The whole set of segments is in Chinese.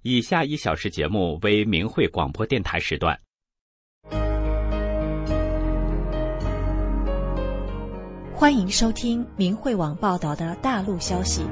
以下1小时节目为明慧广播电台时段。 欢迎收听明慧网报道的大陆消息。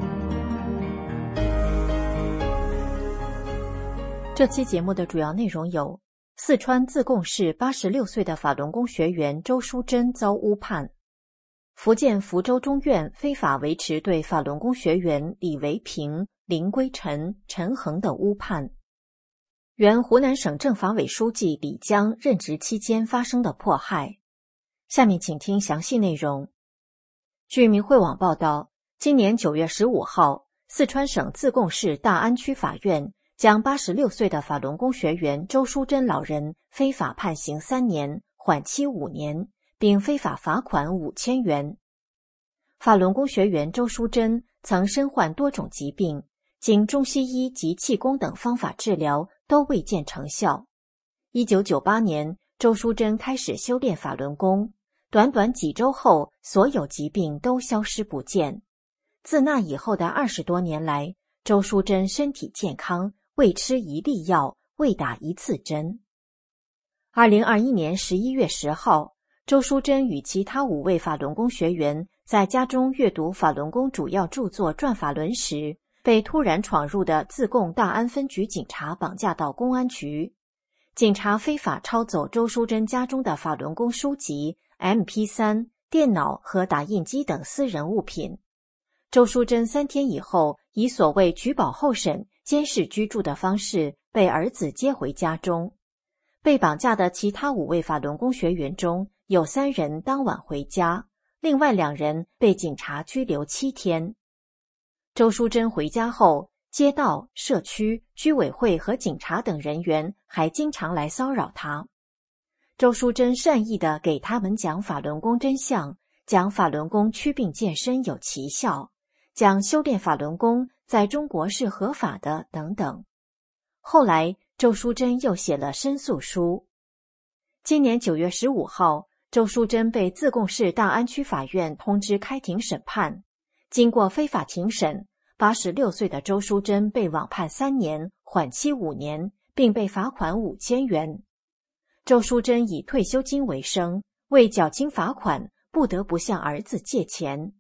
这期节目的主要内容有：四川自贡市86岁的法轮功学员周淑珍遭诬叛；福建福州中院非法维持对法轮功学员李维平、林归臣、陈恒的诬叛；原湖南省政法委书记李江任职期间发生的迫害。下面请听详细内容。据明慧网报道，今年9月15号，四川省自贡市大安区法院将86岁的法轮功学员周淑珍老人非法判刑3年，缓期5年，并非法罚款5000元。法轮功学员周淑珍曾身患多种疾病，经中西医及气功等方法治疗都未见成效。1998年，周淑珍开始修炼法轮功，短短几周后，所有疾病都消失不见。自那以后的20多年来，周淑珍身体健康，未吃一粒药，未打一次针。2021年11月10号，周淑珍与其他5位法轮功学员在家中阅读法轮功主要著作《转法轮》时，被突然闯入的自贡大安分局警察绑架到公安局。警察非法抄走周淑珍家中的法轮功书籍、MP3、电脑和打印机等私人物品。周淑珍3天以后，以所谓取保候审、监视居住的方式被儿子接回家中。被绑架的其他5位法轮功学员中，有3人当晚回家，另外2人被警察拘留7天。周淑珍回家后，街道、社区、居委会和警察等人员还经常来骚扰他。周淑珍善意地给他们讲法轮功真相，讲法轮功祛病健身有奇效，讲修炼法轮功在中国是合法的等等。后来，周淑珍又写了申诉书。今年9月15号，周淑珍被自贡市大安区法院通知开庭审判。经过非法庭审，86岁的周淑珍被网判3年，缓期5年，并被罚款5000元。周淑珍以退休金为生，为缴清罚款，不得不向儿子借钱。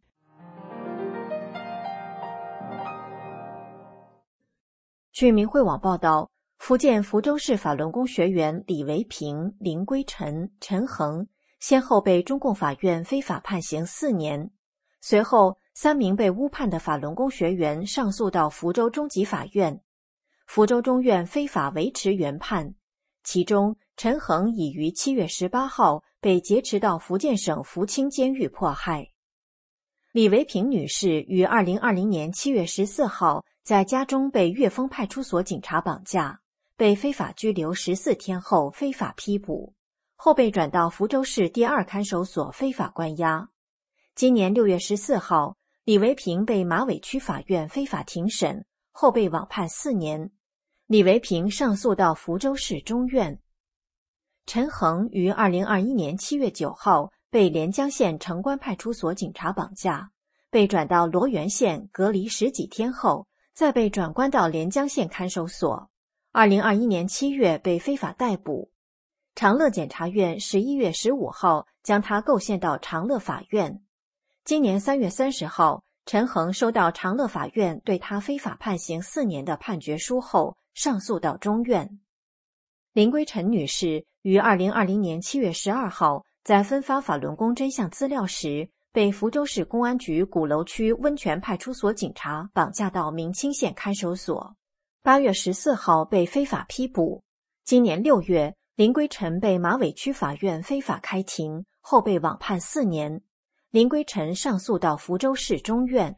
据明慧网报道，福建福州市法轮功学员李维平、林归臣、陈恒先后被中共法院非法判刑4年。随后3名被诬叛的法轮功学员上诉到福州中级法院，福州中院非法维持原判。其中陈恒已于7月18号被劫持到福建省福清监狱迫害。李维平女士于2020年7月14号在家中被岳峰派出所警察绑架，被非法拘留14天后非法批捕，后被转到福州市第2看守所非法关押。今年6月14号，李维平被马尾区法院非法庭审，后被网判4年。李维平上诉到福州市中院。陈恒于2021年7月9号被连江县城关派出所警察绑架，被转到罗源县隔离10几天后，再被转关到连江县看守所。2021年7月被非法逮捕。长乐检察院11月15号将他构宪到长乐法院。今年3月30号，陈恒收到长乐法院对他非法判刑4年的判决书后，上诉到中院。林归臣女士于2020年7月12号在分发法轮功真相资料时，被福州市公安局鼓楼区温泉派出所警察绑架到明清县看守所。8月14号被非法批捕。今年6月，林归臣被马尾区法院非法开庭，后被网判4年。林归臣上诉到福州市中院。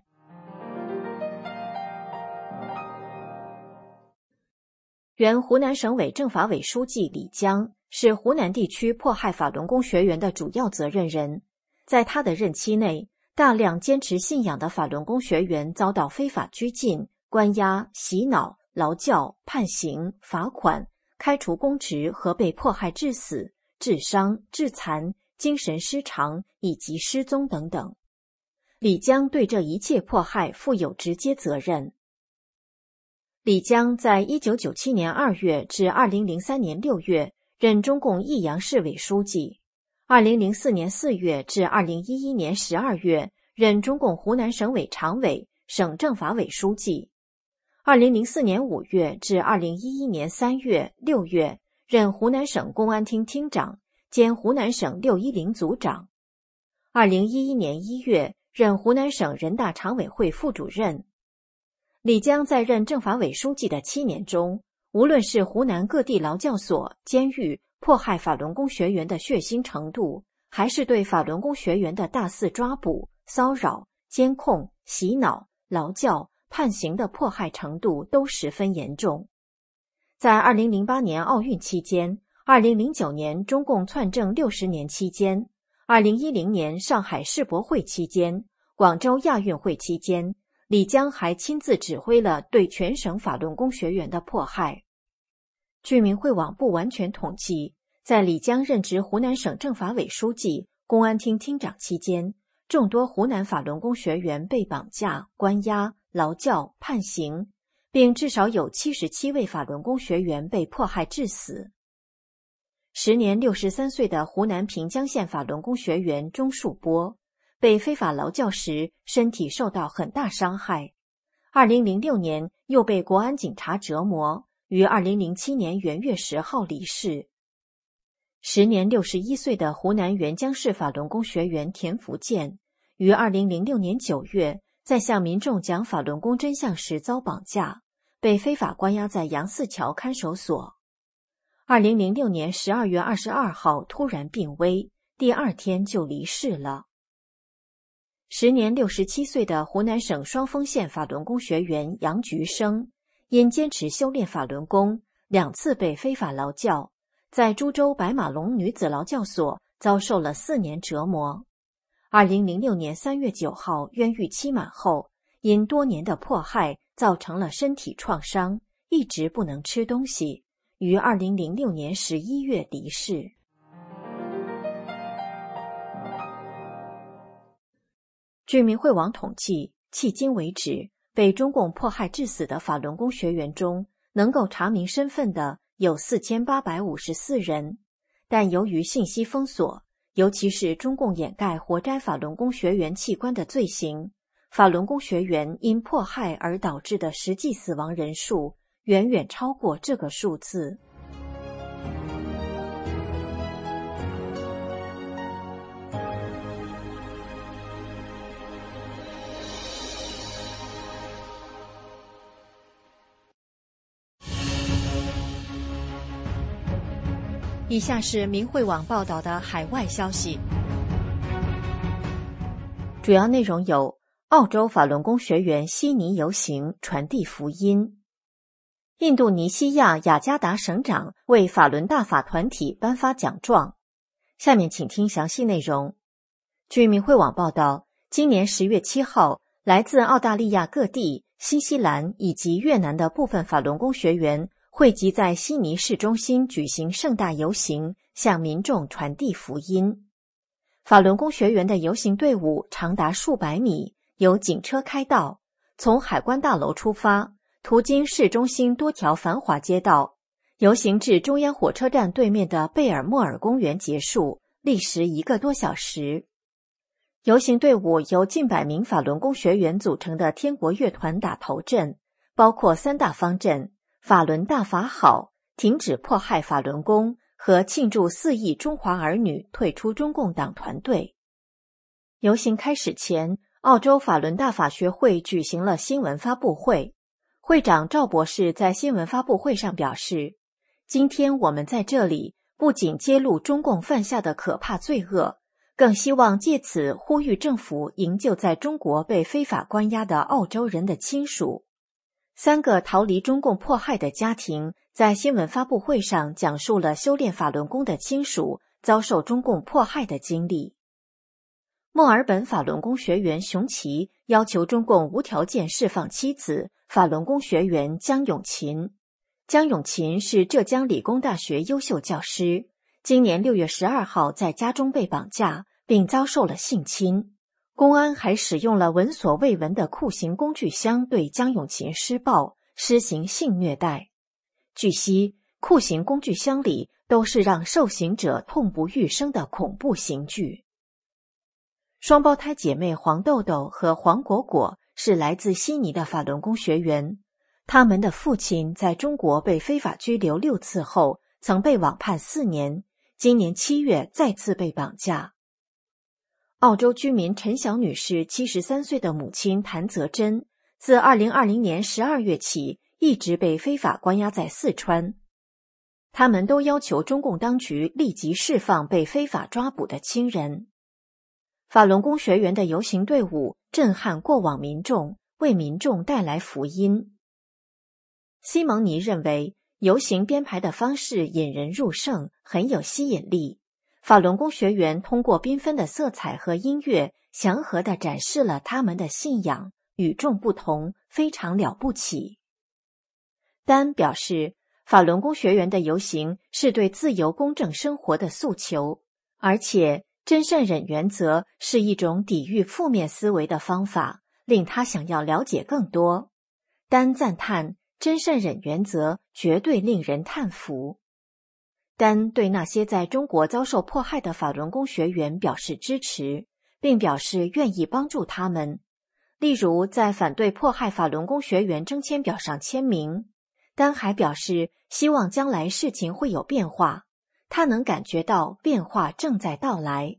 原湖南省委政法委书记李江是湖南地区迫害法轮功学员的主要责任人。在他的任期内，大量坚持信仰的法轮功学员遭到非法拘禁、关押、洗脑、劳教、判刑、罚款、开除公职和被迫害致死、致伤、致残、精神失常以及失踪等等。李江对这一切迫害负有直接责任。 李江在1997年2月至2003年6月任中共益阳市委书记，2004年4月至2011年12月任中共湖南省委常委、省政法委书记，2004年5月至2011年3月、6月任湖南省公安厅厅长兼湖南省610组长，2011年1月任湖南省人大常委会副主任。李江在任政法委书记的7年中，无论是湖南各地劳教所、监狱迫害法轮功学员的血腥程度，还是对法轮功学员的大肆抓捕、骚扰、监控、洗脑、劳教、判刑的迫害程度都十分严重。在2008年奥运期间、2009年中共篡政60年期间、2010年上海世博会期间、广州亚运会期间，李江还亲自指挥了对全省法轮功学员的迫害。据民汇网不完全统计，在李江任职湖南省政法委书记、公安厅厅长期间，众多湖南法轮功学员被绑架、关押、劳教、判刑，并至少有77位法轮功学员被迫害致死。时年63岁的湖南平江县法轮功学员钟树波被非法劳教时身体受到很大伤害，2006年又被国安警察折磨，于2007年元月10号离世。时年61岁的湖南沅江市法轮功学员田福建于2006年9月在向民众讲法轮功真相时遭绑架，被非法关押在杨四桥看守所。2006年12月22号突然病危，第2天就离世了。时年67岁的湖南省双峰县法轮功学员杨菊生，因坚持修炼法轮功，2次被非法劳教，在株洲白马龙女子劳教所遭受了4年折磨。2006年3月9号冤狱期满后，因多年的迫害造成了身体创伤，一直不能吃东西，于2006年11月离世。据民汇网统计，迄今为止，被中共迫害致死的法轮功学员中，能够查明身份的有4854人，但由于信息封锁，尤其是中共掩盖活摘法轮功学员器官的罪行，法轮功学员因迫害而导致的实际死亡人数远远超过这个数字。以下是民汇网报道的海外消息，主要内容有：澳洲法轮功学员悉尼游行传递福音；印度尼西亚雅加达省长为法轮大法团体颁发奖状。下面请听详细内容。据民汇网报道，今年10月7号，来自澳大利亚各地、新西兰以及越南的部分法轮功学员汇集在悉尼市中心举行盛大游行，向民众传递福音。法轮功学员的游行队伍长达数百米，由警车开道，从海关大楼出发，途经市中心多条繁华街道，游行至中央火车站对面的贝尔莫尔公园结束，历时1个多小时。游行队伍由近100名法轮功学员组成的天国乐团打头阵，包括3大方阵：法轮大法好、停止迫害法轮功和庆祝4亿中华儿女退出中共党团队。游行开始前，澳洲法轮大法学会举行了新闻发布会。会长赵博士在新闻发布会上表示，今天我们在这里不仅揭露中共犯下的可怕罪恶，更希望借此呼吁政府营救在中国被非法关押的澳洲人的亲属。3个逃离中共迫害的家庭在新闻发布会上讲述了修炼法轮功的亲属遭受中共迫害的经历。墨尔本法轮功学员熊奇要求中共无条件释放妻子法轮功学员江永琴。江永琴是浙江理工大学优秀教师，今年6月12号在家中被绑架，并遭受了性侵。公安还使用了闻所未闻的酷刑工具箱对江永琴施暴， 施行性虐待。据悉，酷刑工具箱里都是让受刑者痛不欲生的恐怖刑具。双胞胎姐妹黄豆豆和黄果果是来自悉尼的法轮功学员，他们的父亲在中国被非法拘留6次后，曾被网判4年，今年7月再次被绑架。澳洲居民陈晓女士73岁的母亲谭泽珍，自2020年12月起一直被非法关押在四川。他们都要求中共当局立即释放被非法抓捕的亲人。法轮功学员的游行队伍震撼过往民众，为民众带来福音。西蒙尼认为，游行编排的方式引人入胜，很有吸引力。法轮功学员通过缤纷的色彩和音乐，祥和地展示了他们的信仰，与众不同，非常了不起。丹表示，法轮功学员的游行是对自由公正生活的诉求，而且真善忍原则是一种抵御负面思维的方法，令他想要了解更多。丹赞叹，真善忍原则绝对令人叹服。丹对那些在中国遭受迫害的法轮功学员表示支持，并表示愿意帮助他们，例如在反对迫害法轮功学员征签表上签名。丹还表示希望将来事情会有变化，他能感觉到变化正在到来。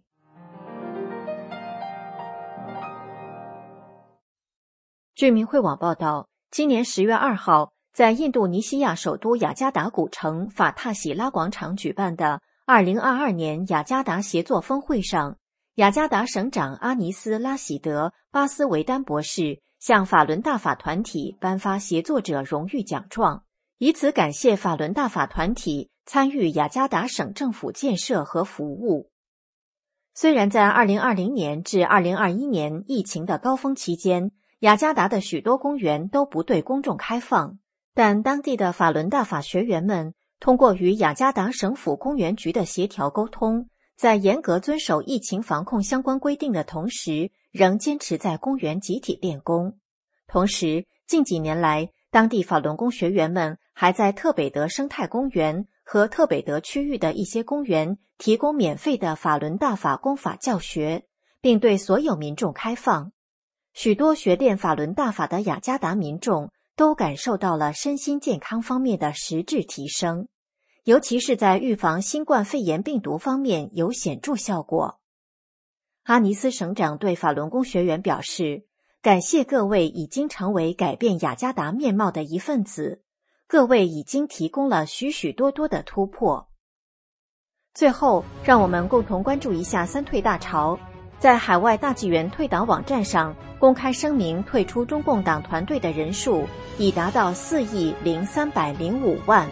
据明慧网报道，今年10月2号，在印度尼西亚首都雅加达古城法塔喜拉广场举办的2022年雅加达协作峰会上，雅加达省长阿尼斯·拉喜德·巴斯维丹博士向法轮大法团体颁发协作者荣誉奖状，以此感谢法轮大法团体参与雅加达省政府建设和服务。虽然在2020年至2021年疫情的高峰期间，雅加达的许多公园都不对公众开放，但当地的法轮大法学员们通过与雅加达省府公园局的协调沟通，在严格遵守疫情防控相关规定的同时，仍坚持在公园集体练功。同时，近几年来，当地法轮功学员们还在特北德生态公园和特北德区域的一些公园提供免费的法轮大法功法教学，并对所有民众开放。许多学练法轮大法的雅加达民众都感受到了身心健康方面的实质提升，尤其是在预防新冠肺炎病毒方面有显著效果。阿尼斯省长对法轮功学员表示，感谢各位已经成为改变雅加达面貌的一份子，各位已经提供了许许多多的突破。最后，让我们共同关注一下三退大潮。在海外大纪元退党网站上公开声明退出中共党团队的人数已达到4.305亿。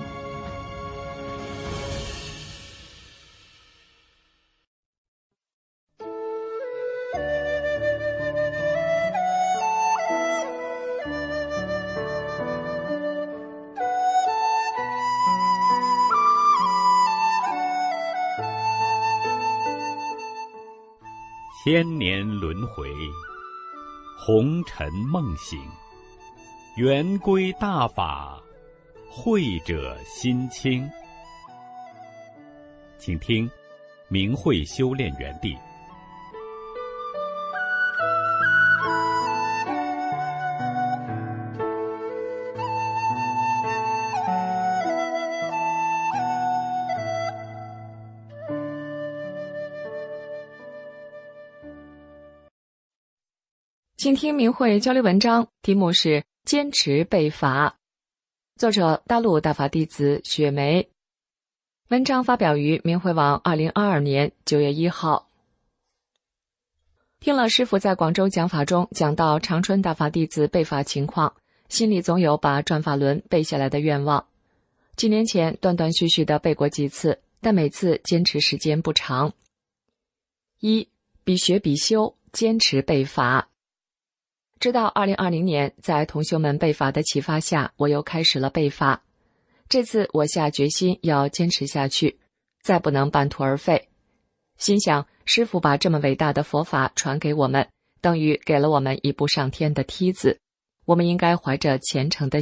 千年轮回，红尘梦醒，圆规大法，慧者心清。请听明慧修炼园地。 请听明慧交流文章，题目是坚持背法，作者大陆大法弟子雪梅。文章发表于明慧网2022年9月1号。听了师父在广州讲法中讲到长春大法弟子背法情况，心里总有把转法轮背下来的愿望。几年前断断续续地背过几次，但每次坚持时间不长。一，比学比修，坚持背法。直到2020年，在同修们背法的启发下，我又开始了背法。这次我下决心要坚持下去，再不能半途而废。心想，师父把这么伟大的佛法传给我们，等于给了我们一步上天的梯子。我们应该怀着虔诚的心，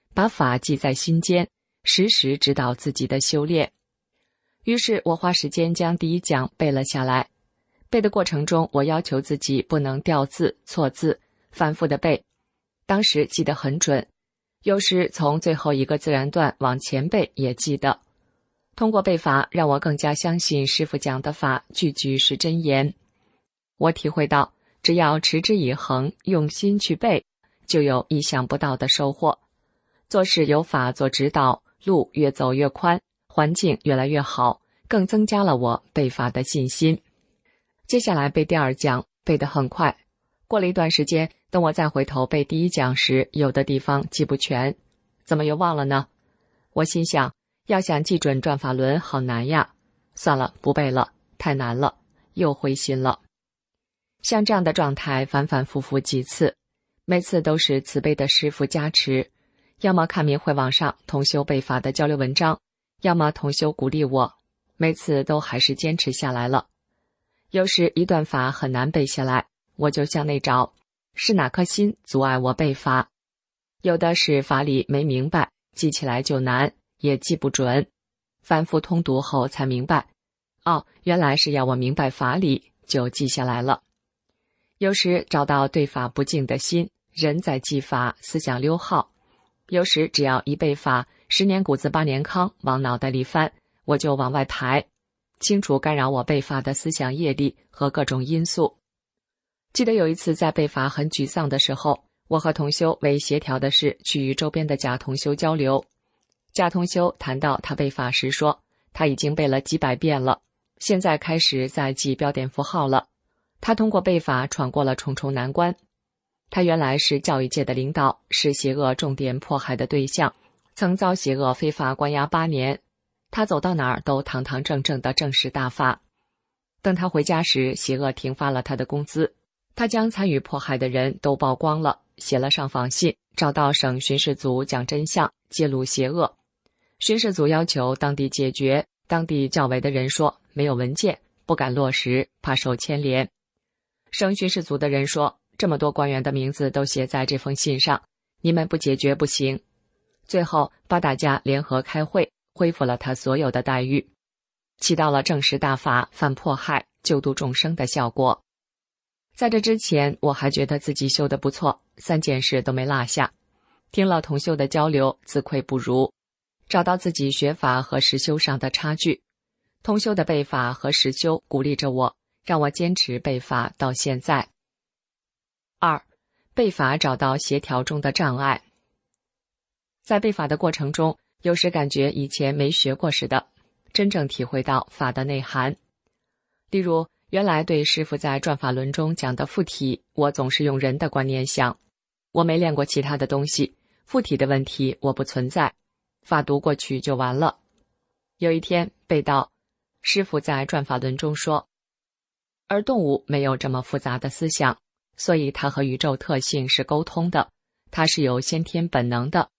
把法记在心间，时时指导自己的修炼。于是我花时间将第一讲背了下来。背的过程中，我要求自己不能掉字、错字，反复的背。当时记得很准，有时从最后一个自然段往前背也记得。通过背法，让我更加相信师父讲的法句句是真言。我体会到，只要持之以恒，用心去背，就有意想不到的收获。做事有法做指导，路越走越宽，环境越来越好，更增加了我背法的信心。接下来背第二讲，背得很快。过了一段时间，等我再回头背第一讲时，有的地方记不全，怎么又忘了呢？我心想，要想记准转法轮好难呀，算了，不背了，太难了，又灰心了。像这样的状态反反复复几次，每次都是慈悲的师父加持，要么看明慧网上同修背法的交流文章，要么同修鼓励我，每次都还是坚持下来了。有时一段法很难背下来，我就向内找，是哪颗心阻碍我背法？有的是法理没明白，记起来就难，也记不准。反复通读后才明白，原来是要我明白法理，就记下来了。有时找到对法不敬的心，人在记法，思想溜号。有时只要一背法，10年谷子8年糠往脑袋里翻，我就往外排，清除干扰我背法的思想业力和各种因素。记得有一次在背法很沮丧的时候，我和同修为协调的事去与周边的假同修交流。假同修谈到他背法时说，他已经背了几百遍了，现在开始在记标点符号了。他通过背法闯过了重重难关。他原来是教育界的领导，是邪恶重点迫害的对象，曾遭邪恶非法关押8年。他走到哪儿都堂堂正正的正式大法。等他回家时，邪恶停发了他的工资。他将参与迫害的人都曝光了，写了上访信，找到省巡视组讲真相，揭露邪恶。巡视组要求当地解决，当地较为的人说没有文件，不敢落实，怕受牵连。省巡视组的人说，这么多官员的名字都写在这封信上，你们不解决不行。最后把大家联合开会，恢复了他所有的待遇，起到了正式大法反迫害救度众生的效果。在这之前，我还觉得自己修得不错，3件事都没落下。听了同修的交流，自愧不如，找到自己学法和实修上的差距。同修的背法和实修鼓励着我，让我坚持背法到现在。2. 背法找到协调中的障碍。在背法的过程中，有时感觉以前没学过似的，真正体会到法的内涵。例如，原来对师父在转法轮中讲的附体，我总是用人的观念想，我没练过其他的东西，附体的问题我不存在，法读过去就完了。有一天背到，师父在转法轮中说，而动物没有这么复杂的思想，所以它和宇宙特性是沟通的，它是有先天本能的。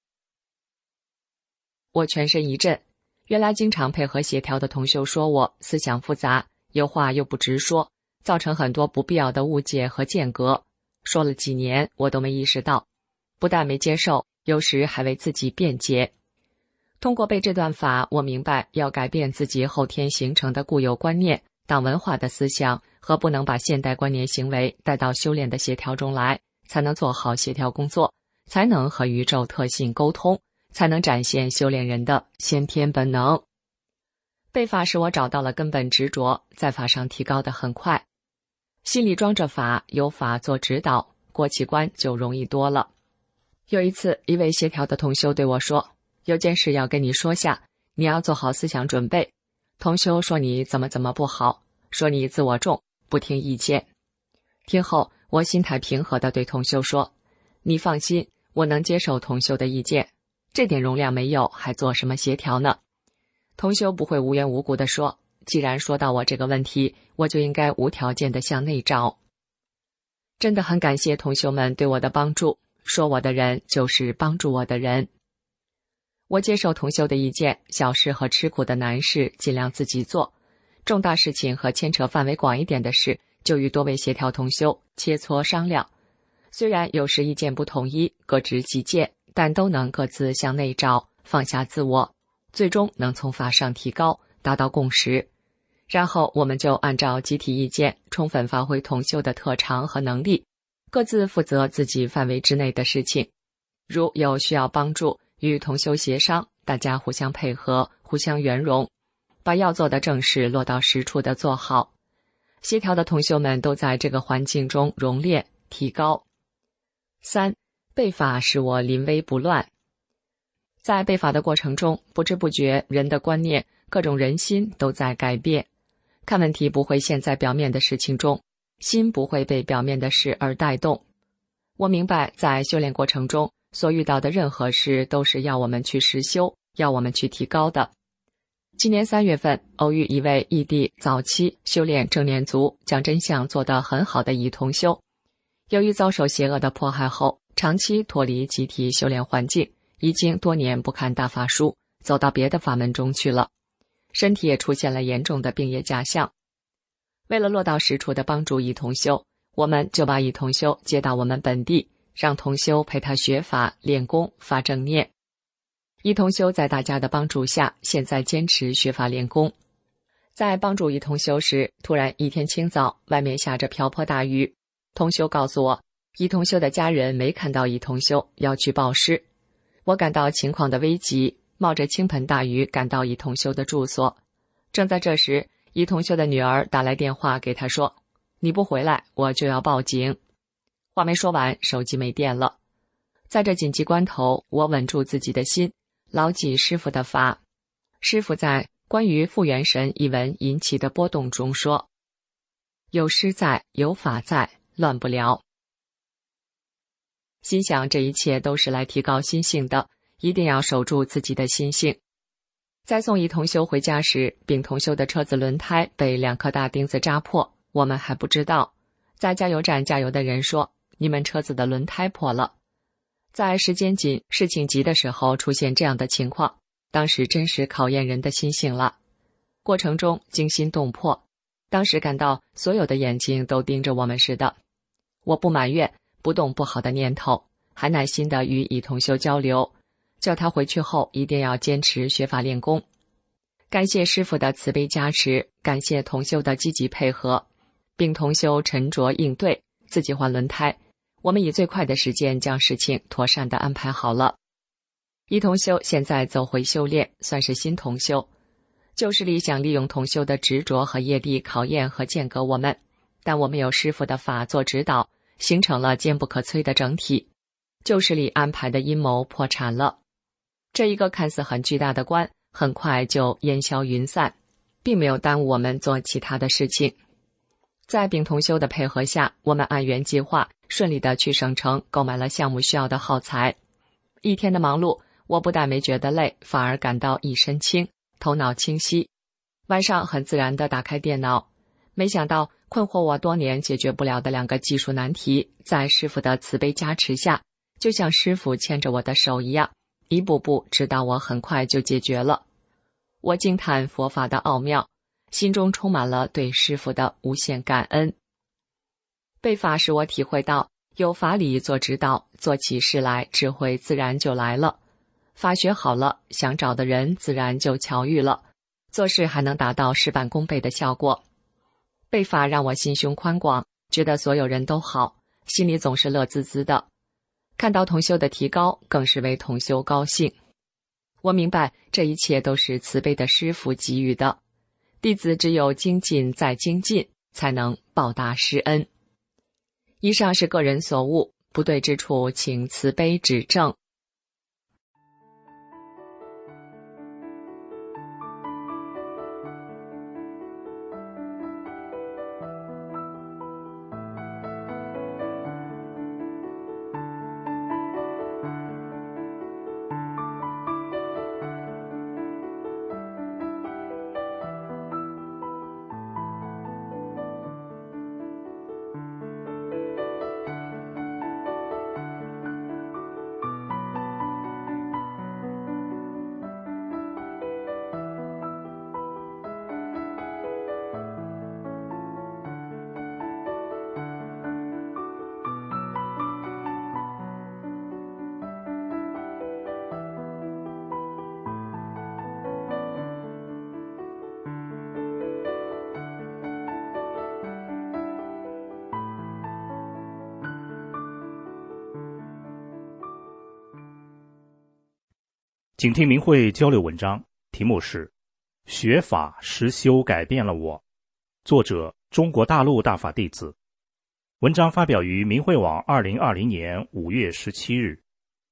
我全身一震，原来经常配合协调的同修说我思想复杂，有话又不直说，造成很多不必要的误解和间隔。说了几年，我都没意识到，不但没接受，有时还为自己辩解。通过背这段法，我明白要改变自己后天形成的固有观念、党文化的思想，和不能把现代观念行为带到修炼的协调中来，才能做好协调工作，才能和宇宙特性沟通，才能展现修炼人的先天本能。背法使我找到了根本执着，在法上提高得很快。心里装着法，有法做指导，过起关就容易多了。有一次，一位协调的同修对我说，有件事要跟你说下，你要做好思想准备。同修说你怎么不好，说你自我重，不听意见。听后，我心态平和地对同修说，你放心，我能接受同修的意见，这点容量没有，还做什么协调呢？同修不会无缘无故地说，既然说到我这个问题，我就应该无条件地向内找。真的很感谢同修们对我的帮助，说我的人就是帮助我的人。我接受同修的意见，小事和吃苦的难事尽量自己做，重大事情和牵扯范围广一点的事，就与多位协调同修切磋商量。虽然有时意见不统一，各执己见， 但都能各自向内找，放下自我，最终能从法上提高，达到共识。然后我们就按照集体意见，充分发挥同修的特长和能力，各自负责自己范围之内的事情。如有需要帮助，与同修协商，大家互相配合，互相圆融，把要做的正事落到实处的做好。协调的同修们都在这个环境中熔炼提高。3. 背法使我临危不乱。在背法的过程中，不知不觉人的观念、各种人心都在改变。看问题不会陷在表面的事情中，心不会被表面的事而带动。我明白，在修炼过程中所遇到的任何事都是要我们去实修，要我们去提高的。今年3月份，偶遇一位异地早期修炼正念族，将真相做得很好的乙同修。由于遭受邪恶的迫害后，长期脱离集体修炼环境，已经多年不看大法书，走到别的法门中去了，身体也出现了严重的病业假象。为了落到实处的帮助乙同修，我们就把乙同修接到我们本地，让同修陪他学法、练功、发正念。乙同修在大家的帮助下，现在坚持学法练功。在帮助乙同修时，突然一天清早，外面下着瓢泼大雨。同修告诉我，乙同修的家人没看到乙同修，要去报失。我感到情况的危急，冒着倾盆大雨赶到乙同修的住所。正在这时，乙同修的女儿打来电话给他说，你不回来，我就要报警。话没说完，手机没电了。在这紧急关头，我稳住自己的心，牢记师父的法。师父在关于复原神一文引起的波动中说，有师在，有法在，乱不了。心想这一切都是来提高心性的，一定要守住自己的心性。在送乙同修回家时，丙同修的车子轮胎被2颗大钉子扎破，我们还不知道。在加油站加油的人说，你们车子的轮胎破了。在时间紧、事情急的时候出现这样的情况，当时真是考验人的心性了。过程中惊心动魄，当时感到所有的眼睛都盯着我们似的。我不埋怨，不动不好的念头，还耐心地与乙同修交流，叫他回去后一定要坚持学法练功。感谢师父的慈悲加持，感谢同修的积极配合，并同修沉着应对，自己换轮胎。我们以最快的时间将事情妥善地安排好了。乙同修现在走回修炼，算是新同修。旧势力想利用同修的执着和业力考验和间隔我们，但我们有师父的法做指导，形成了坚不可摧的整体。旧势力安排的阴谋破产了。这一个看似很巨大的关，很快就烟消云散，并没有耽误我们做其他的事情。在丙同修的配合下，我们按原计划顺利地去省城购买了项目需要的耗材。一天的忙碌，我不但没觉得累，反而感到一身轻，头脑清晰。晚上很自然地打开电脑，没想到困惑我多年解决不了的2个技术难题，在师父的慈悲加持下，就像师父牵着我的手一样，一步步指导我，很快就解决了。我惊叹佛法的奥妙，心中充满了对师父的无限感恩。背法使我体会到，有法理做指导，做起事来智慧自然就来了。法学好了，想找的人自然就巧遇了，做事还能达到事半功倍的效果。背法让我心胸宽广，觉得所有人都好，心里总是乐滋滋的。看到同修的提高，更是为同修高兴。我明白这一切都是慈悲的师父给予的，弟子只有精进再精进，才能报答师恩。以上是个人所悟，不对之处请慈悲指正。 请听明慧交流文章，题目是学法实修改变了我，作者中国大陆大法弟子。文章发表于明慧网2020年5月17日。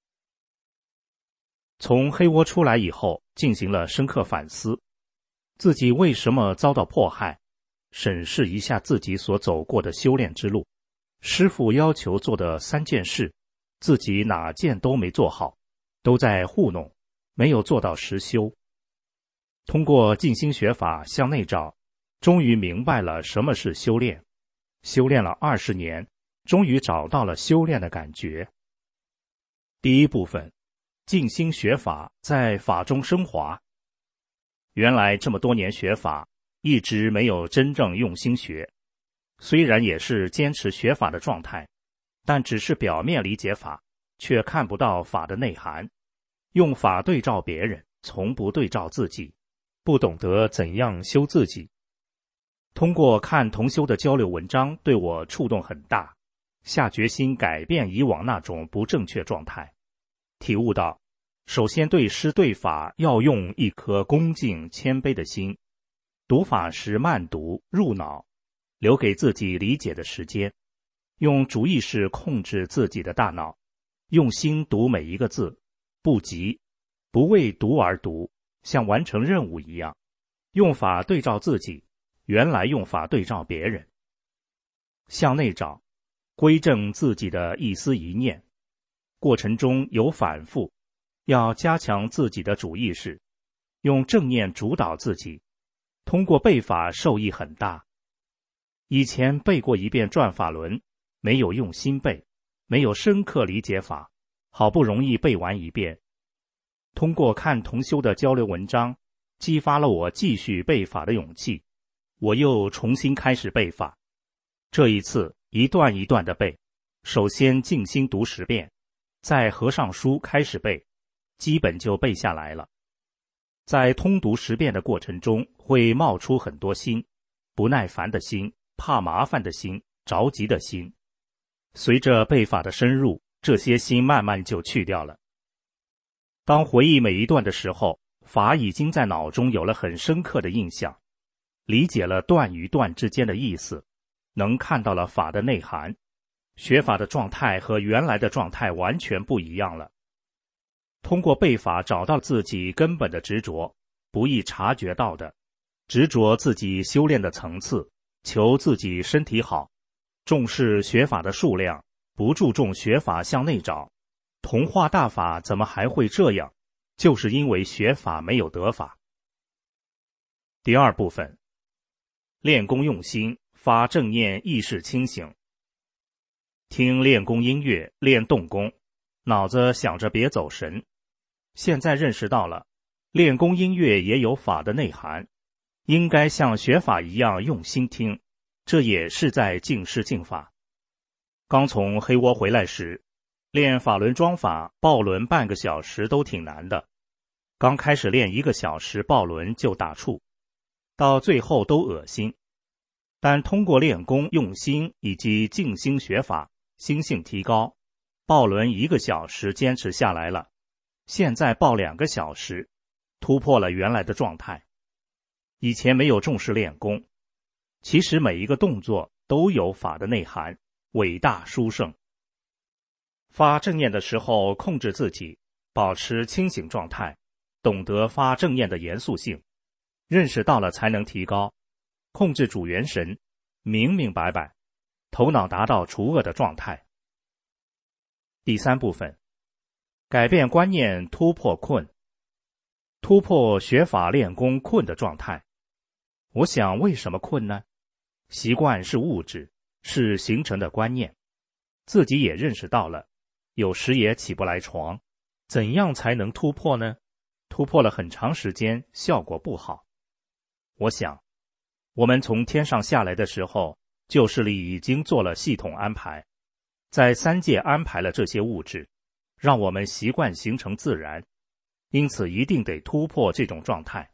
从黑窝出来以后，进行了深刻反思，自己为什么遭到迫害，审视一下自己所走过的修炼之路，师父要求做的3件事，自己哪件都没做好，都在糊弄，没有做到实修。通过静心学法向内找，终于明白了什么是修炼。修炼了20年，终于找到了修炼的感觉。第一部分，静心学法在法中升华。原来这么多年学法，一直没有真正用心学，虽然也是坚持学法的状态，但只是表面理解法，却看不到法的内涵，用法对照别人，从不对照自己，不懂得怎样修自己。通过看同修的交流文章，对我触动很大，下决心改变以往那种不正确状态，体悟到首先对师对法要用一颗恭敬谦卑的心，读法时慢读入脑，留给自己理解的时间，用主意识控制自己的大脑，用心读每一个字，不急，不为读而读，像完成任务一样，用法对照自己，原来用法对照别人。向内找，归正自己的一思一念，过程中有反复，要加强自己的主意识，用正念主导自己，通过背法受益很大。以前背过一遍转法轮，没有用心背，没有深刻理解法，好不容易背完一遍。通过看同修的交流文章，激发了我继续背法的勇气，我又重新开始背法。这一次一段一段的背，首先静心读10遍，再合上书开始背，基本就背下来了。在通读10遍的过程中，会冒出很多心，不耐烦的心，怕麻烦的心，着急的心。随着背法的深入，这些心慢慢就去掉了。当回忆每一段的时候，法已经在脑中有了很深刻的印象，理解了段与段之间的意思，能看到了法的内涵，学法的状态和原来的状态完全不一样了。通过背法找到自己根本的执着，不易察觉到的，执着自己修炼的层次，求自己身体好，重视学法的数量，不注重学法向内找。同化大法怎么还会这样？就是因为学法没有得法。第二部分，练功用心，发正念，意识清醒。听练功音乐，练动功，脑子想着别走神。现在认识到了，练功音乐也有法的内涵，应该像学法一样用心听，这也是在静师静法。刚从黑窝回来时，练法轮桩法抱轮半个小时都挺难的，刚开始练1个小时抱轮就打怵，到最后都恶心。但通过练功用心以及静心学法，心性提高，抱轮1个小时坚持下来了，现在抱2个小时，突破了原来的状态。以前没有重视练功，其实每一个动作都有法的内涵，伟大殊胜。发正念的时候控制自己，保持清醒状态，懂得发正念的严肃性，认识到了才能提高，控制主元神，明明白白，头脑达到除恶的状态。第3部分，改变观念，突破困，突破学法练功困的状态。我想为什么困呢？习惯是物质，是形成的观念，自己也认识到了，有时也起不来床，怎样才能突破呢？突破了很长时间，效果不好。我想，我们从天上下来的时候，旧事里已经做了系统安排，在3界安排了这些物质，让我们习惯形成自然，因此一定得突破这种状态。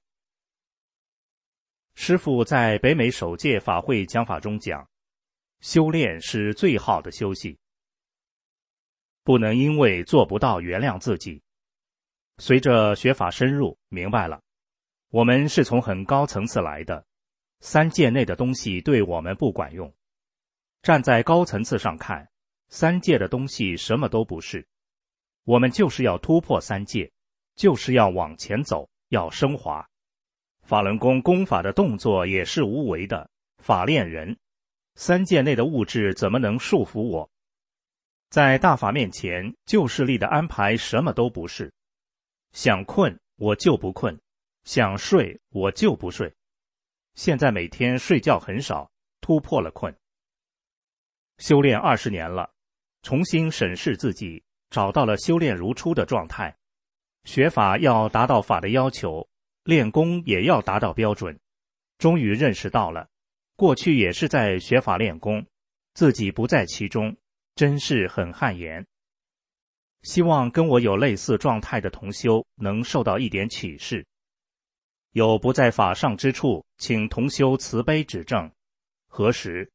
师父在北美首届法会讲法中讲，修炼是最好的休息，不能因为做不到原谅自己， 随着学法深入，明白了，我们是从很高层次来的，三界内的东西对我们不管用。站在高层次上看，三界的东西什么都不是。我们就是要突破三界，就是要往前走，要升华。法轮功功法的动作也是无为的，法练人。三界内的物质怎么能束缚我？在大法面前，旧势力的安排什么都不是。想困我就不困，想睡我就不睡。现在每天睡觉很少，突破了困。修炼20年了，重新审视自己，找到了修炼如初的状态。学法要达到法的要求，练功也要达到标准。终于认识到了，过去也是在学法练功，自己不在其中，真是很汗颜。希望跟我有类似状态的同修能受到一点启示。有不在法上之处，请同修慈悲指正。何时？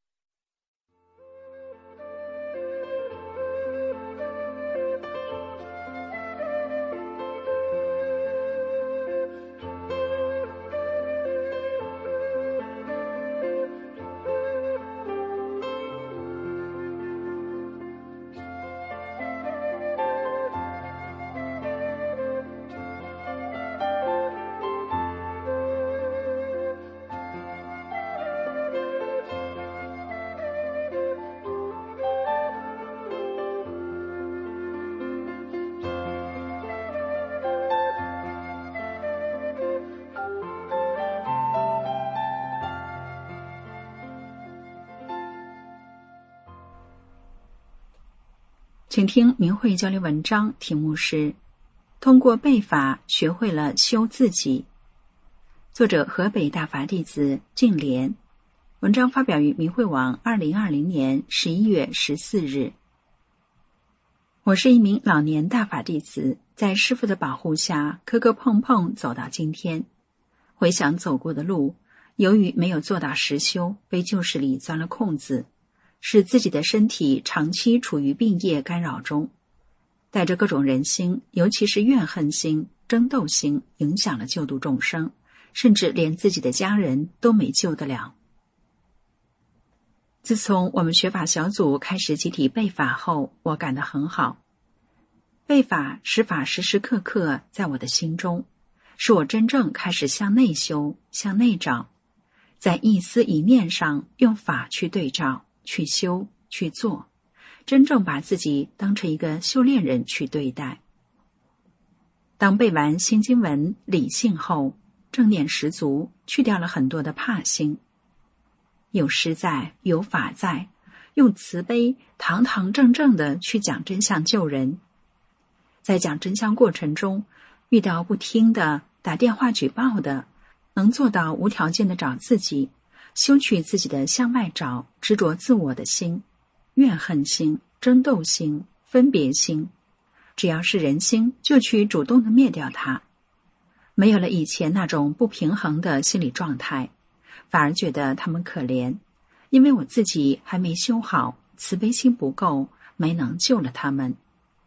请听明慧交流文章，题目是通过背法学会了修自己。作者河北大法弟子净莲，文章发表于明慧网2020年11月14日。我是一名老年大法弟子，在师父的保护下磕磕碰碰走到今天。回想走过的路，由于没有做到实修，被旧势力钻了空子，使自己的身体长期处于病业干扰中，带着各种人心，尤其是怨恨心、争斗心，影响了救度众生，甚至连自己的家人都没救得了。自从我们学法小组开始集体背法后，我感到很好。背法使法时时刻刻在我的心中，使我真正开始向内修、向内找，在一思一念上用法去对照、去修、去做，真正把自己当成一个修炼人去对待。当背完心经文理性后，正念十足，去掉了很多的怕心。有师在，有法在，用慈悲堂堂正正的去讲真相救人。在讲真相过程中，遇到不听的、打电话举报的，能做到无条件的找自己，修去自己的向外找、执着自我的心、怨恨心、争斗心、分别心，只要是人心，就去主动的灭掉它。没有了以前那种不平衡的心理状态，反而觉得他们可怜，因为我自己还没修好，慈悲心不够，没能救了他们。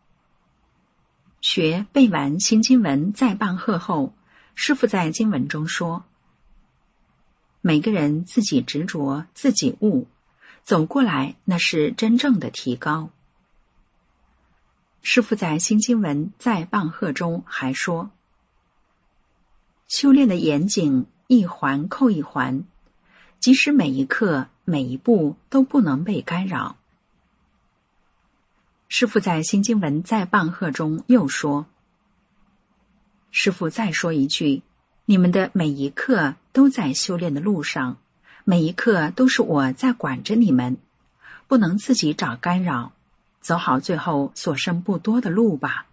学背完心经文再棒喝后，师父在经文中说，每个人自己执着，自己悟，走过来那是真正的提高。师父在心经文在棒喝中还说，修炼的严谨一环扣一环，即使每一刻每一步都不能被干扰。师父在心经文在棒喝中又说，师父再说一句，你们的每一刻都在修炼的路上，每一刻都是我在管着你们，不能自己找干扰，走好最后所剩不多的路吧。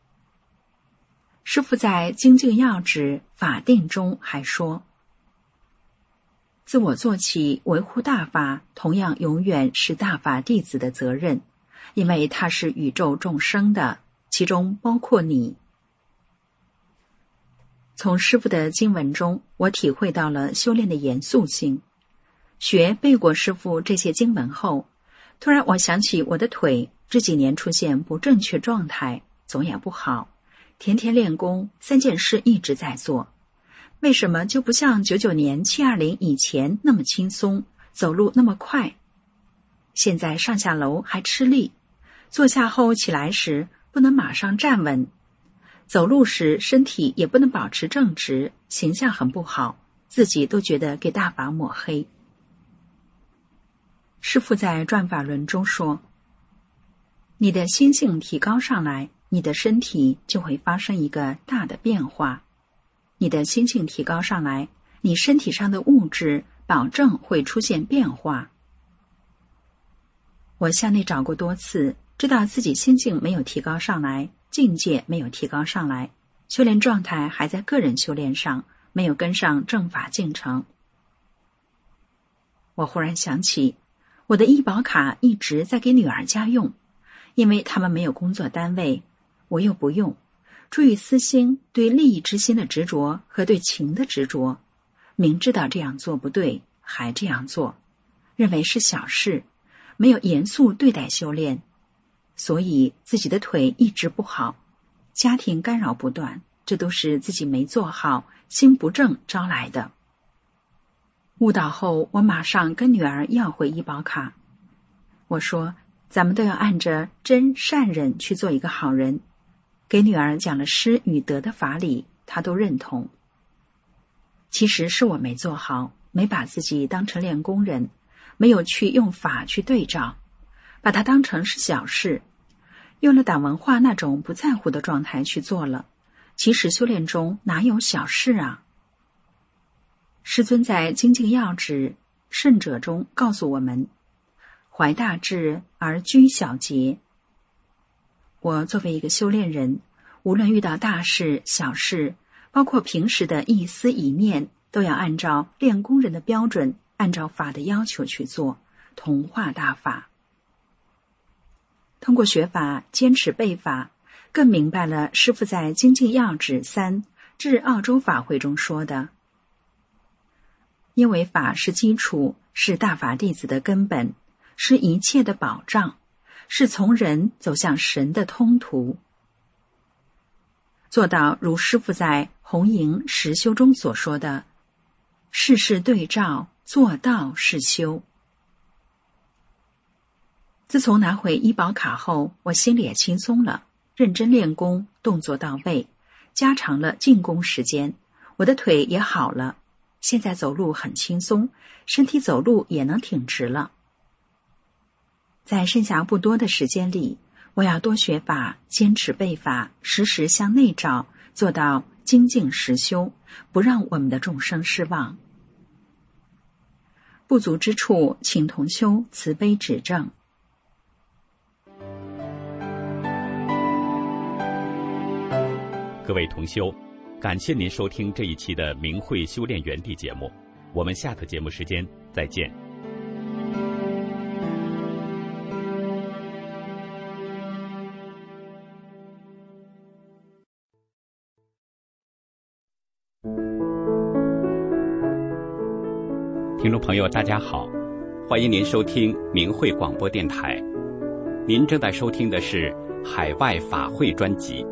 师父在精进要旨法定中还说，自我做起维护大法，同样永远是大法弟子的责任，因为它是宇宙众生的，其中包括你。从师父的经文中，我体会到了修炼的严肃性。学背过师父这些经文后，突然我想起我的腿这几年出现不正确状态，总也不好， 天天练功，3件事一直在做，为什么就不像99年720以前那么轻松，走路那么快？现在上下楼还吃力，坐下后起来时不能马上站稳，走路时身体也不能保持正直，形象很不好，自己都觉得给大法抹黑。师父在转法轮中说，你的心性提高上来，你的身体就会发生一个大的变化。你的心性提高上来，你身体上的物质保证会出现变化。我向内找过多次，知道自己心境没有提高上来，境界没有提高上来，修炼状态还在个人修炼上，没有跟上正法进程。我忽然想起，我的医保卡一直在给女儿家用，因为他们没有工作单位，我又不用，出于私心，对利益之心的执着和对情的执着，明知道这样做不对，还这样做，认为是小事，没有严肃对待修炼，所以自己的腿一直不好，家庭干扰不断，这都是自己没做好，心不正招来的。悟道后，我马上跟女儿要回医保卡。我说，咱们都要按着真善忍去做一个好人。给女儿讲了施与德的法理，她都认同。其实是我没做好，没把自己当成练功人，没有去用法去对照，把它当成是小事，用了党文化那种不在乎的状态去做了。其实修炼中哪有小事啊？师尊在精进要旨圣者中告诉我们，怀大志而居小节。我作为一个修炼人，无论遇到大事小事，包括平时的一丝一念，都要按照练功人的标准，按照法的要求去做，同化大法。通过学法，坚持背法，更明白了师父在精进要旨3至澳洲法会中说的，因为法是基础，是大法弟子的根本，是一切的保障，是从人走向神的通途。做到如师父在红营实修中所说的，事事对照，做到是修。自从拿回医保卡后，我心里也轻松了，认真练功，动作到位，加长了进攻时间，我的腿也好了，现在走路很轻松，身体走路也能挺直了。在剩下不多的时间里，我要多学法，坚持背法，时时向内照，做到精进实修，不让我们的众生失望。不足之处，请同修慈悲指正。 各位同修，感谢您收听这一期的明慧修炼园地节目，我们下次节目时间再见。听众朋友大家好，欢迎您收听明慧广播电台，您正在收听的是海外法会专辑。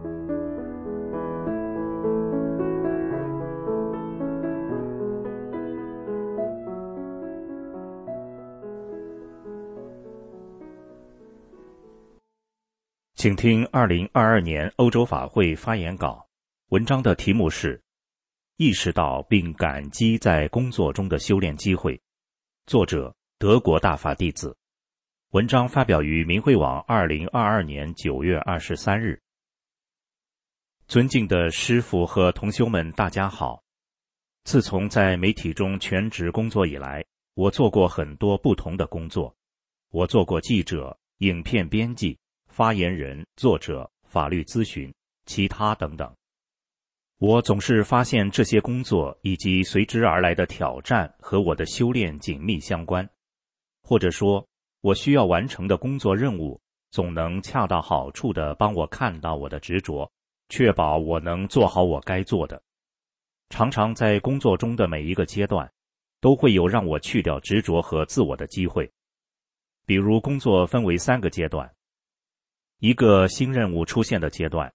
请听2022年欧洲法会发言稿，文章的题目是意识到并感激在工作中的修炼机会，作者德国大法弟子。文章发表于明慧网2022年9月23日。尊敬的师父和同修们大家好，自从在媒体中全职工作以来，我做过很多不同的工作。我做过记者、影片编辑、发言人、作者、法律咨询，其他等等。我总是发现这些工作以及随之而来的挑战和我的修炼紧密相关，或者说，我需要完成的工作任务总能恰到好处地帮我看到我的执着，确保我能做好我该做的。常常在工作中的每一个阶段，都会有让我去掉执着和自我的机会。比如工作分为3个阶段，一个新任务出现的阶段，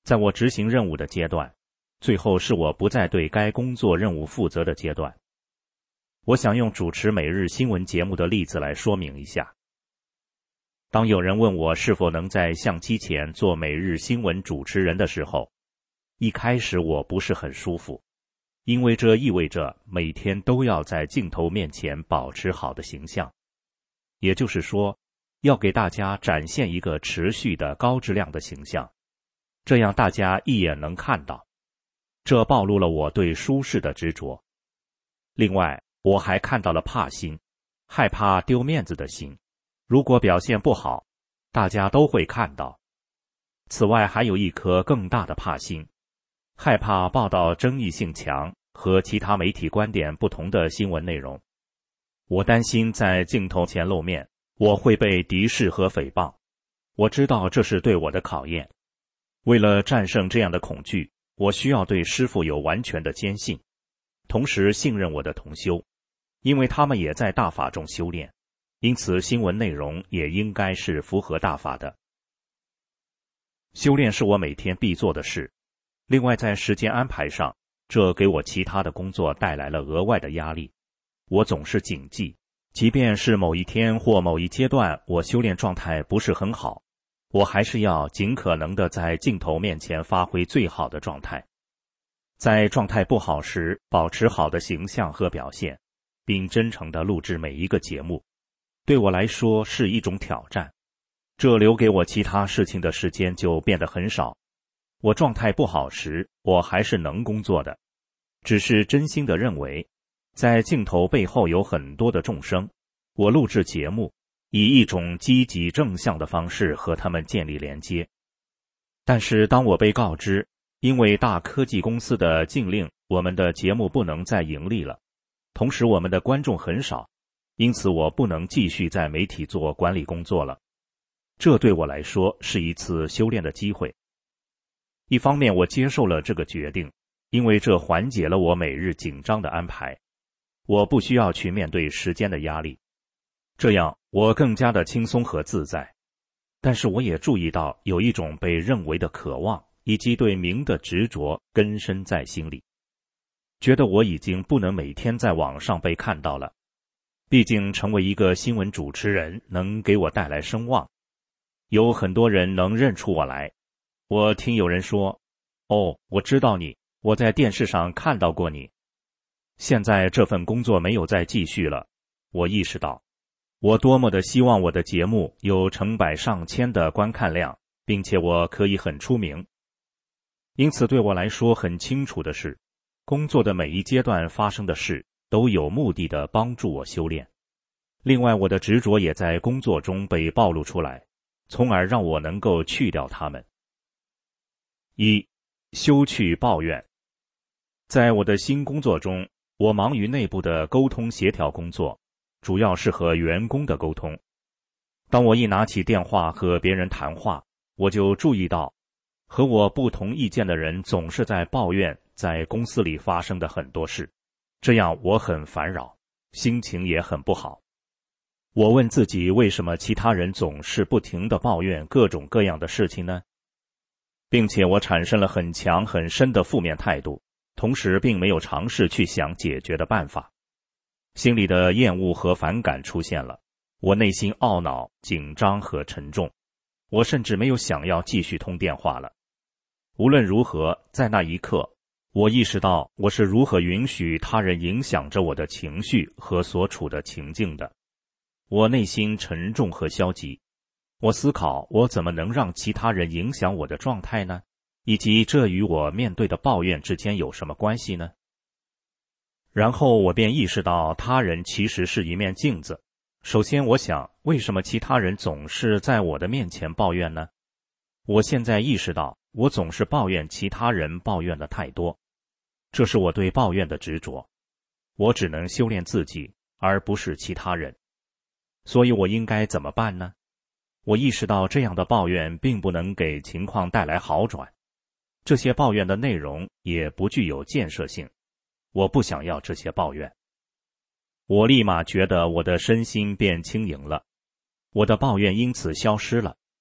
在我执行任务的阶段，最后是我不再对该工作任务负责的阶段。我想用主持每日新闻节目的例子来说明一下。当有人问我是否能在相机前做每日新闻主持人的时候，一开始我不是很舒服，因为这意味着每天都要在镜头面前保持好的形象，也就是说，要给大家展现一个持续的高质量的形象，这样大家一眼能看到。这暴露了我对舒适的执着。另外，我还看到了怕心，害怕丢面子的心。如果表现不好，大家都会看到。此外，还有一颗更大的怕心，害怕报道争议性强和其他媒体观点不同的新闻内容。我担心在镜头前露面，我会被敌视和诽谤。我知道这是对我的考验。为了战胜这样的恐惧，我需要对师父有完全的坚信，同时信任我的同修，因为他们也在大法中修炼，因此新闻内容也应该是符合大法的。修炼是我每天必做的事。另外，在时间安排上，这给我其他的工作带来了额外的压力。我总是谨记，即便是某一天或某一阶段我修炼状态不是很好，我还是要尽可能的在镜头面前发挥最好的状态。在状态不好时，保持好的形象和表现，并真诚地录制每一个节目，对我来说是一种挑战。这留给我其他事情的时间就变得很少。我状态不好时，我还是能工作的，只是真心地认为，在镜头背后有很多的众生，我录制节目，以一种积极正向的方式和他们建立连接。但是当我被告知，因为大科技公司的禁令，我们的节目不能再盈利了，同时我们的观众很少，因此我不能继续在媒体做管理工作了。这对我来说是一次修炼的机会。一方面我接受了这个决定，因为这缓解了我每日紧张的安排，我不需要去面对时间的压力，这样我更加的轻松和自在。但是我也注意到有一种被认为的渴望以及对名的执着根深在心里，觉得我已经不能每天在网上被看到了。毕竟成为一个新闻主持人能给我带来声望，有很多人能认出我来。我听有人说，哦，我知道你，我在电视上看到过你。现在这份工作没有再继续了，我意识到，我多么的希望我的节目有成百上千的观看量，并且我可以很出名。因此对我来说很清楚的是，工作的每一阶段发生的事都有目的地帮助我修炼。另外，我的执着也在工作中被暴露出来，从而让我能够去掉它们。一、休去抱怨。在我的新工作中，我忙于内部的沟通协调工作，主要是和员工的沟通。当我一拿起电话和别人谈话，我就注意到，和我不同意见的人总是在抱怨在公司里发生的很多事，这样我很烦扰，心情也很不好。我问自己，为什么其他人总是不停地抱怨各种各样的事情呢？并且我产生了很强很深的负面态度，同时并没有尝试去想解决的办法。心里的厌恶和反感出现了，我内心懊恼、紧张和沉重，我甚至没有想要继续通电话了。无论如何，在那一刻，我意识到我是如何允许他人影响着我的情绪和所处的情境的。我内心沉重和消极，我思考我怎么能让其他人影响我的状态呢？以及这与我面对的抱怨之间有什么关系呢？然后我便意识到他人其实是一面镜子。首先我想，为什么其他人总是在我的面前抱怨呢？我现在意识到，我总是抱怨其他人抱怨的太多，这是我对抱怨的执着。我只能修炼自己，而不是其他人。所以我应该怎么办呢？我意识到这样的抱怨并不能给情况带来好转，这些抱怨的内容也不具有建设性，我不想要这些抱怨。我立马觉得我的身心变轻盈了，我的抱怨因此消失了，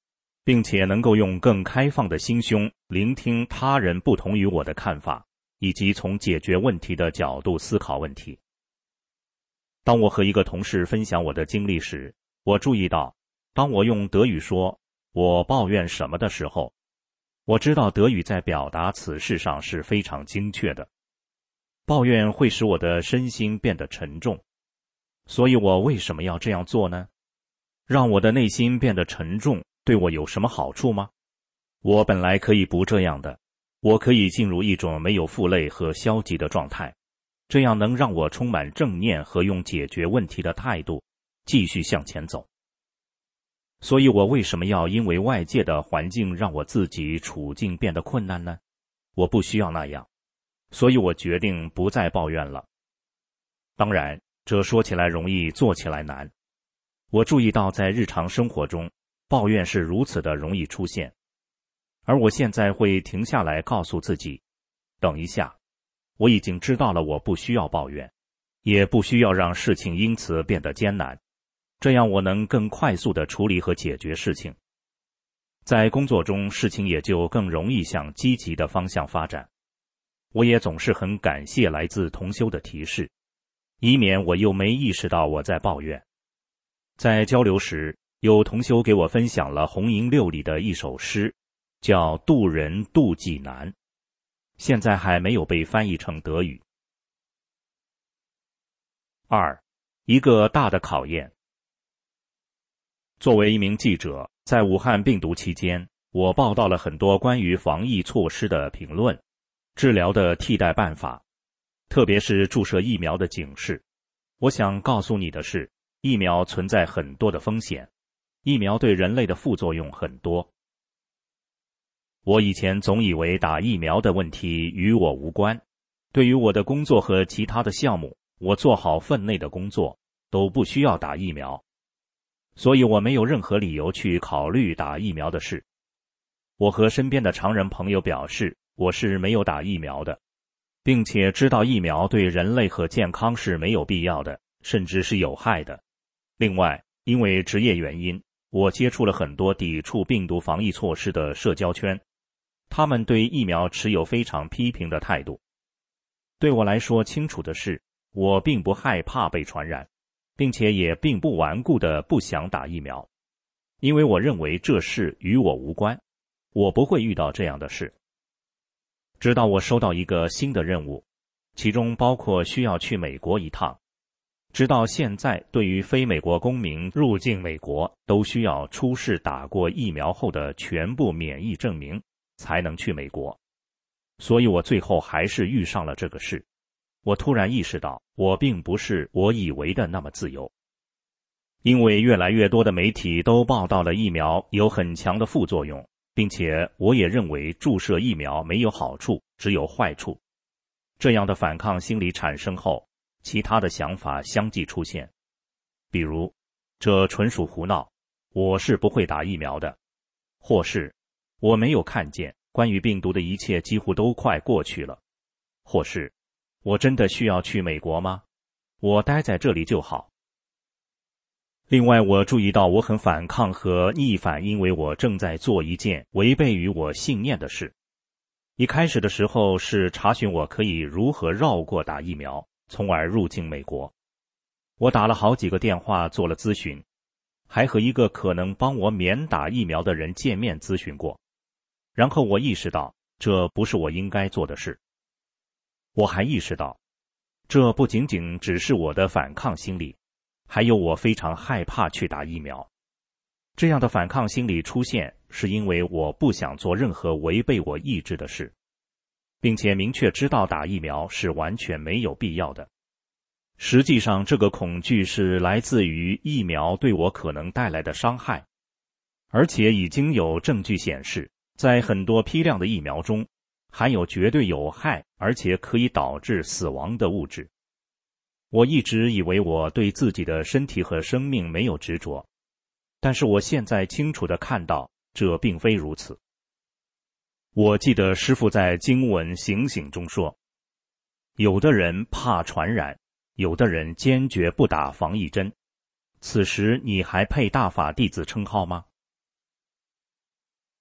并且能够用更开放的心胸聆听他人不同于我的看法，以及从解决问题的角度思考问题。当我和一个同事分享我的经历时，我注意到，当我用德语说我抱怨什么的时候，我知道德语在表达此事上是非常精确的。抱怨会使我的身心变得沉重，所以我为什么要这样做呢？让我的内心变得沉重，对我有什么好处吗？我本来可以不这样的，我可以进入一种没有负累和消极的状态，这样能让我充满正念和用解决问题的态度继续向前走。所以我为什么要因为外界的环境让我自己处境变得困难呢？我不需要那样，所以我决定不再抱怨了。当然，这说起来容易，做起来难。我注意到在日常生活中，抱怨是如此的容易出现。而我现在会停下来告诉自己，等一下，我已经知道了我不需要抱怨，也不需要让事情因此变得艰难。这样我能更快速地处理和解决事情。在工作中，事情也就更容易向积极的方向发展。我也总是很感谢来自同修的提示，以免我又没意识到我在抱怨。在交流时，有同修给我分享了红营六里的一首诗，叫《渡人渡己难》，现在还没有被翻译成德语。2. 一个大的考验。作为一名记者，在武汉病毒期间，我报道了很多关于防疫措施的评论、治疗的替代办法，特别是注射疫苗的警示。我想告诉你的是，疫苗存在很多的风险，疫苗对人类的副作用很多。我以前总以为打疫苗的问题与我无关，对于我的工作和其他的项目，我做好分内的工作，都不需要打疫苗。所以我没有任何理由去考虑打疫苗的事。我和身边的常人朋友表示，我是没有打疫苗的，并且知道疫苗对人类和健康是没有必要的，甚至是有害的。另外，因为职业原因，我接触了很多抵触病毒防疫措施的社交圈，他们对疫苗持有非常批评的态度。对我来说，清楚的是，我并不害怕被传染，并且也并不顽固地不想打疫苗，因为我认为这事与我无关，我不会遇到这样的事。直到我收到一个新的任务，其中包括需要去美国一趟。直到现在，对于非美国公民入境美国，都需要出示打过疫苗后的全部免疫证明，才能去美国。所以我最后还是遇上了这个事。我突然意识到，我并不是我以为的那么自由。因为越来越多的媒体都报道了疫苗有很强的副作用，并且我也认为注射疫苗没有好处，只有坏处。这样的反抗心理产生后，其他的想法相继出现。比如，这纯属胡闹，我是不会打疫苗的；或是，我没有看见，关于病毒的一切几乎都快过去了；或是，我真的需要去美国吗？我待在这里就好。另外，我注意到我很反抗和逆反，因为我正在做一件违背于我信念的事。一开始的时候是查询我可以如何绕过打疫苗，从而入境美国。我打了好几个电话做了咨询，还和一个可能帮我免打疫苗的人见面咨询过。然后我意识到，这不是我应该做的事。我还意识到，这不仅仅只是我的反抗心理，还有我非常害怕去打疫苗。这样的反抗心理出现，是因为我不想做任何违背我意志的事，并且明确知道打疫苗是完全没有必要的。实际上，这个恐惧是来自于疫苗对我可能带来的伤害，而且已经有证据显示，在很多批量的疫苗中，含有绝对有害而且可以导致死亡的物质。我一直以为我对自己的身体和生命没有执着，但是我现在清楚地看到，这并非如此。我记得师父在经文醒醒中说，有的人怕传染，有的人坚决不打防疫针，此时你还配大法弟子称号吗？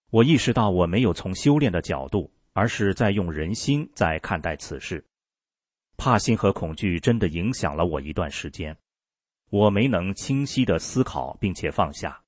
我意识到我没有从修炼的角度，而是在用人心在看待此事。怕心和恐惧真的影响了我一段时间，我没能清晰地思考并且放下。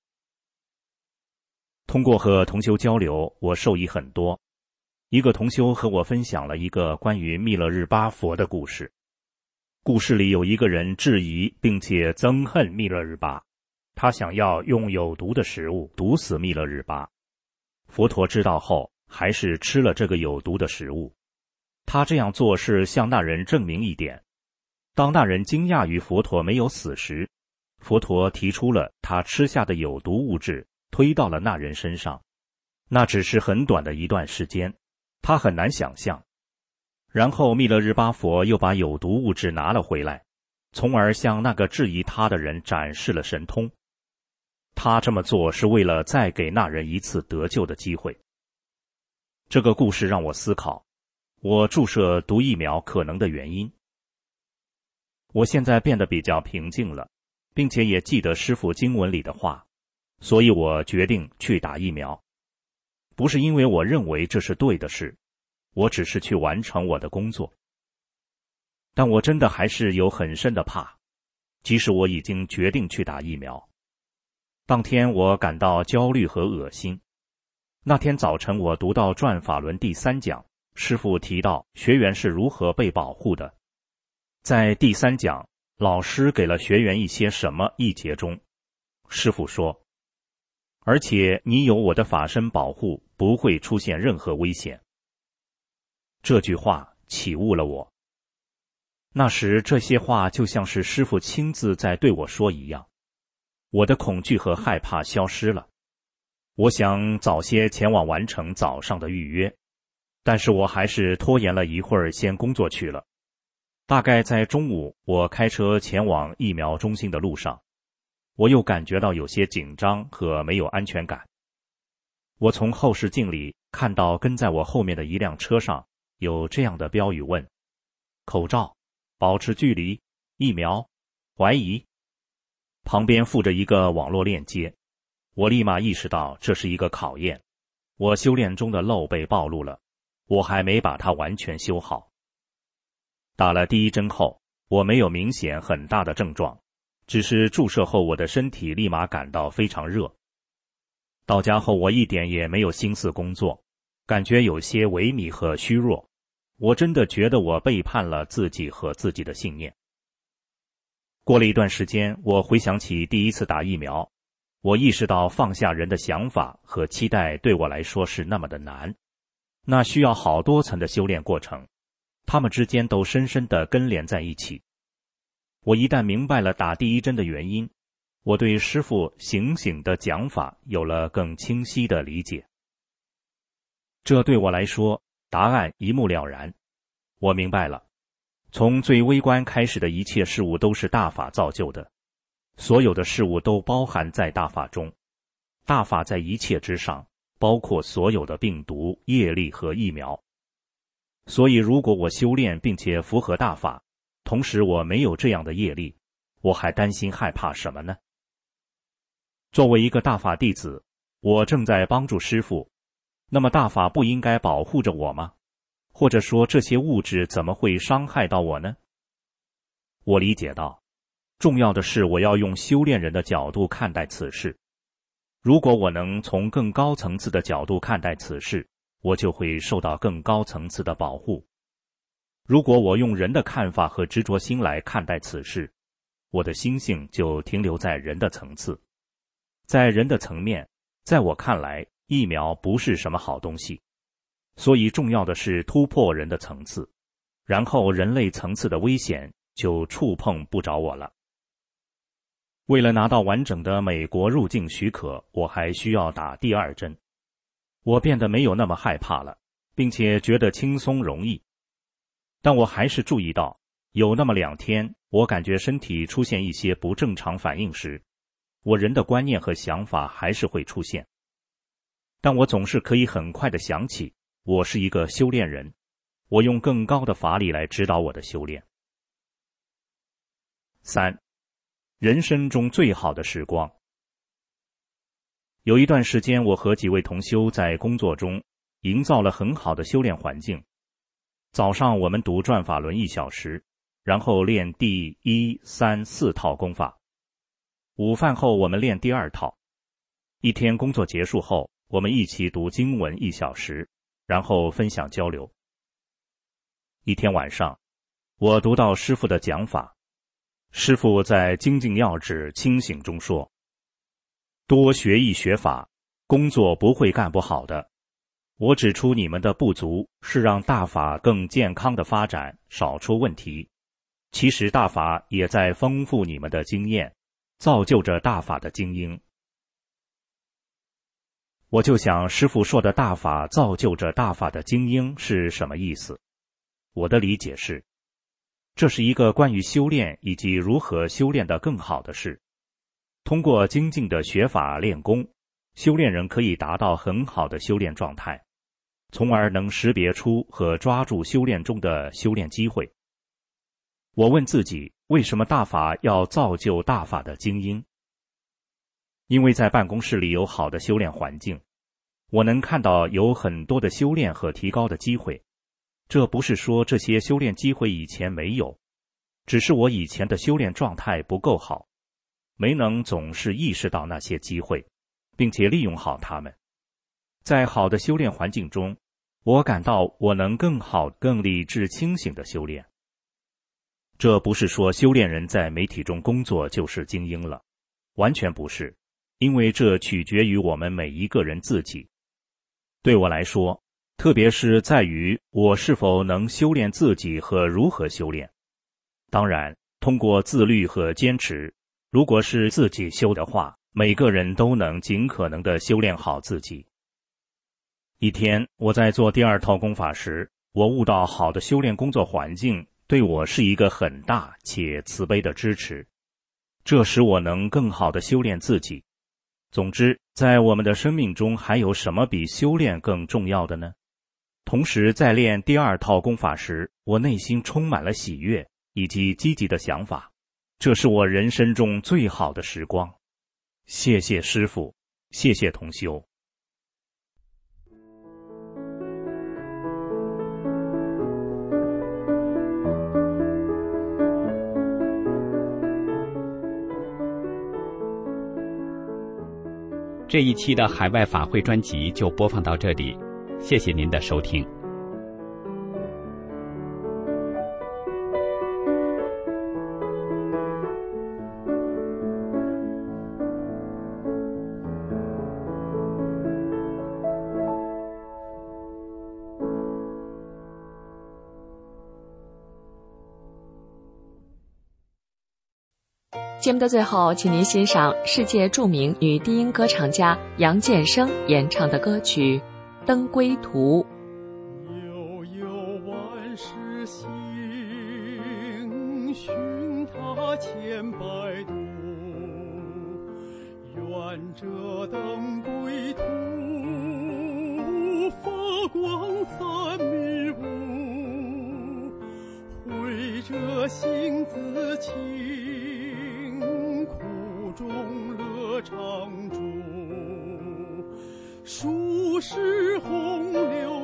通过和同修交流，我受益很多。一个同修和我分享了一个关于密勒日巴佛的故事。故事里有一个人质疑并且憎恨密勒日巴，他想要用有毒的食物毒死密勒日巴。佛陀知道后，还是吃了这个有毒的食物。他这样做是向那人证明一点。当那人惊讶于佛陀没有死时，佛陀提出了他吃下的有毒物质推到了那人身上。那只是很短的一段时间，他很难想象。然后密勒日巴佛又把有毒物质拿了回来，从而向那个质疑他的人展示了神通。他这么做是为了再给那人一次得救的机会。这个故事让我思考我注射毒疫苗可能的原因。我现在变得比较平静了，并且也记得师父经文里的话，所以我决定去打疫苗。不是因为我认为这是对的事，我只是去完成我的工作。但我真的还是有很深的怕，即使我已经决定去打疫苗。当天我感到焦虑和恶心。那天早晨我读到转法轮第3讲，师父提到学员是如何被保护的。在第3讲，老师给了学员一些什么一节中，师父说，而且你有我的法身保护，不会出现任何危险。这句话启悟了我。那时这些话就像是师父亲自在对我说一样，我的恐惧和害怕消失了。我想早些前往完成早上的预约，但是我还是拖延了一会儿先工作去了。大概在中午，我开车前往疫苗中心的路上，我又感觉到有些紧张和没有安全感。我从后视镜里看到跟在我后面的一辆车上有这样的标语问：口罩、保持距离、疫苗、怀疑。旁边附着一个网络链接，我立马意识到这是一个考验。我修炼中的漏被暴露了，我还没把它完全修好。打了第1针后，我没有明显很大的症状，只是注射后我的身体立马感到非常热。到家后我一点也没有心思工作，感觉有些萎靡和虚弱。我真的觉得我背叛了自己和自己的信念。过了一段时间，我回想起第一次打疫苗，我意识到放下人的想法和期待对我来说是那么的难，那需要好多层的修炼过程，它们之间都深深地根连在一起。我一旦明白了打第1针的原因，我对师父醒醒的讲法有了更清晰的理解。这对我来说，答案一目了然。我明白了，从最微观开始的一切事物都是大法造就的，所有的事物都包含在大法中，大法在一切之上，包括所有的病毒、业力和疫苗。所以如果我修炼并且符合大法，同时我没有这样的业力，我还担心害怕什么呢？作为一个大法弟子，我正在帮助师父，那么大法不应该保护着我吗？或者说这些物质怎么会伤害到我呢？我理解到，重要的是我要用修炼人的角度看待此事。如果我能从更高层次的角度看待此事，我就会受到更高层次的保护。如果我用人的看法和执着心来看待此事，我的心性就停留在人的层次。在人的层面，在我看来，疫苗不是什么好东西。所以重要的是突破人的层次，然后人类层次的危险就触碰不着我了。为了拿到完整的美国入境许可，我还需要打第2针。我变得没有那么害怕了，并且觉得轻松容易。但我还是注意到，有那么2天，我感觉身体出现一些不正常反应时，我人的观念和想法还是会出现。但我总是可以很快地想起，我是一个修炼人，我用更高的法力来指导我的修炼。3. 人生中最好的时光。 有一段时间，我和几位同修在工作中营造了很好的修炼环境。早上我们读转法轮1小时，然后练第1、3、4套功法。午饭后我们练第2套。一天工作结束后，我们一起读经文1小时，然后分享交流。一天晚上，我读到师父的讲法。师父在精进要旨清醒中说，多学艺学法，工作不会干不好的。我指出你们的不足是让大法更健康的发展，少出问题。其实大法也在丰富你们的经验，造就着大法的精英。我就想师父说的大法造就着大法的精英是什么意思？我的理解是，这是一个关于修炼以及如何修炼的更好的事。通过精进的学法练功，修炼人可以达到很好的修炼状态，从而能识别出和抓住修炼中的修炼机会。我问自己，为什么大法要造就大法的精英？因为在办公室里有好的修炼环境，我能看到有很多的修炼和提高的机会。这不是说这些修炼机会以前没有，只是我以前的修炼状态不够好，没能总是意识到那些机会，并且利用好它们。在好的修炼环境中，我感到我能更好、更理智、清醒地修炼。这不是说修炼人在媒体中工作就是精英了，完全不是，因为这取决于我们每一个人自己。对我来说，特别是在于我是否能修炼自己和如何修炼。当然，通过自律和坚持，如果是自己修的话，每个人都能尽可能地修炼好自己。一天，我在做第2套功法时，我悟到好的修炼工作环境对我是一个很大且慈悲的支持，这使我能更好地修炼自己。总之，在我们的生命中还有什么比修炼更重要的呢？同时，在练第2套功法时，我内心充满了喜悦以及积极的想法，这是我人生中最好的时光。谢谢师父，谢谢同修。 这一期的海外法会专辑就播放到这里，谢谢您的收听。 节目的最后，请您欣赏世界著名女低音歌唱家杨建生演唱的歌曲《登归途》。 悠悠万世行，寻他千百度，愿这登归途，发光散迷雾，慧者心自清，中乐常驻，数世洪流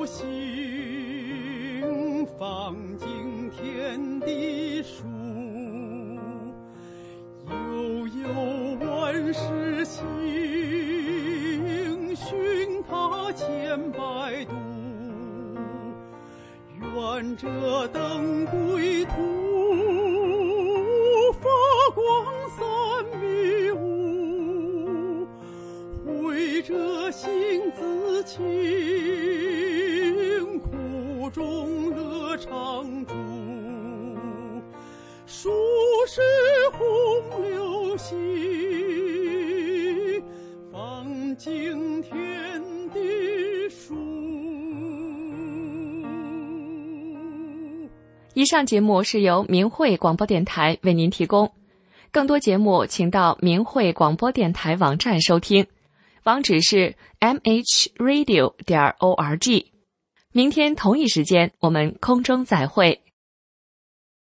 行，放尽天地数，悠悠万世行，寻他千百度，愿这登归途，发光散迷雾，慧者心自清，苦中乐常驻，数世洪流行，放尽天地数。 以上节目是由明慧广播电台为您提供。更多节目请到明慧广播电台网站收听，网址是 mhradio.org。明天同一时间我们空中再会。